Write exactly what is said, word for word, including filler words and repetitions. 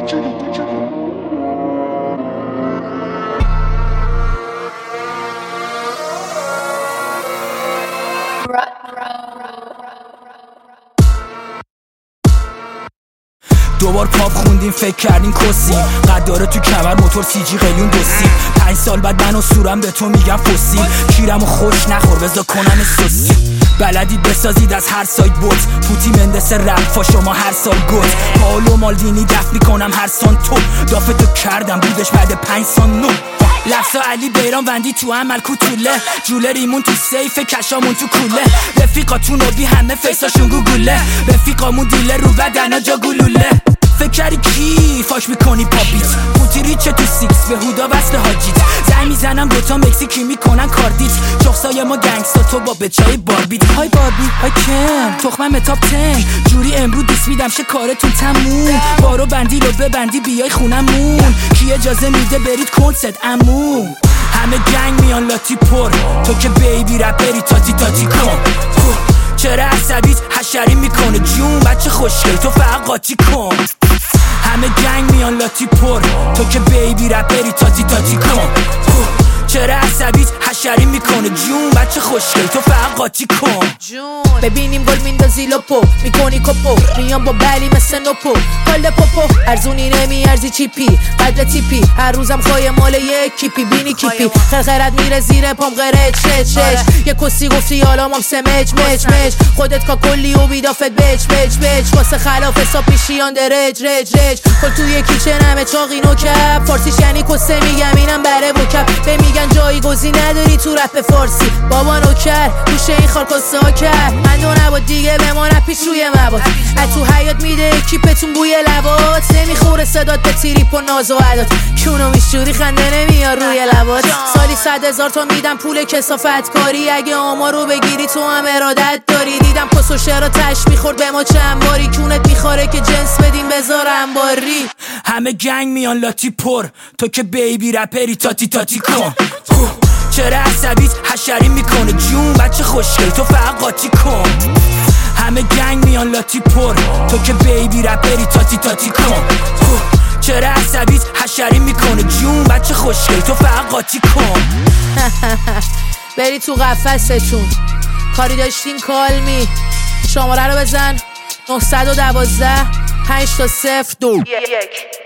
دوبار پاپ خوندیم فکر کردیم کسیم قداره تو کمر موتور سی جی قلیون دوسیم پنج سال بعد من و سورم به تو میگم فسیل کیرمو خوش نخور بذار کنم سوسی بلدید بسازید از هر سایت بوت پوتی مندس رفا شما هر سال گوت پاولو مالدینی دفت میکنم هر سان تو دافتو کردم بودش بعد پنج سان نو لفظا علی بیران وندی تو عمل کوتوله جوله ریمون تو سیف کشامون تو کوله رفیقاتون رو بی همه فیساشون گوگوله رفیقامون دیله رو بدنا جا گلوله فکر کردی کی فاش میکنی پاپیت پوتی ریچه تو سیکس به هودا وصل حاجیت زنگ میزنم دوتا مکزیکی میکنن کاردیت چخصای ما گنگستا تو با بچهای باربیت های باربی های کم تخمم متاب تن جوری امرو دیس میدم شه کارتون تموم بارو بندی رو ببندی بیای خونمون کی اجازه میده برید کنسرت عموم همه گنگ میان لاتی پر تو که بیبی رپری تاتی تاتی کن چرا عصبیت حشری میکنه جون بچه خوشگل تو فقط قاطی کن همه گنگ میان لاتی پر تو که بیبی رپری تاتی تاتی کن چرا عصبیت حشری میکنه جون بچه خوشگل تو فقط قاطی کن جون ببینیم گل میندازی لپو میکنی کپو میام با بلی مثل نوپو کال پوپو ارزونی نمیارزی چیپی قدر تیپی هر روزم خواهی مال یک کیپی بینی کیپی خرخرت میره زیر پام غره چه چش یه کسی گفتی حالا مام سه مچ مچ مچ خودت کا کلی و بیدافت بچ بچ بچ واسه خلاف حساب پیشیان درج رج رج کل توی کیچن همه چاقی نوکب فارسیش یعنی کسه میگم اینم بره وکب بمیگن جایی گزی نداری تو رپ فارسی بابا نوکر گوشه این خار کسه ها کرد من دو نباد دیگه به ما نپیش روی مواد از تو حیات میده کیپتون بوی لبات نمیخوره صدات به تریپ و ناز و عدات کونو میشوری خنده نمیار روی لبات سالی صد هزار تا میدم پول کسافت کاری اگه آما رو بگیری تو هم ارادت داری دیدم پس و شرا تش میخورد به ما چند باری کونت میخوره که جنس بدیم بذار انباری همه گنگ میان لاتی پر تو که بیبی رپری تاتی تاتی کن چرا عصبیت حشری میکنه جون بچه خوشگل تو فقط قاطی کن همه گنگ میان لاتی پر تو که بیبی رپری تاتی تاتی کن چرا عصبیت حشری میکنه جون بچه خوشگل تو فقط قاطی کن بری تو قفستون کاری داشتین کالمی شماره رو بزن نه یک دو پنج تا صفر دو یک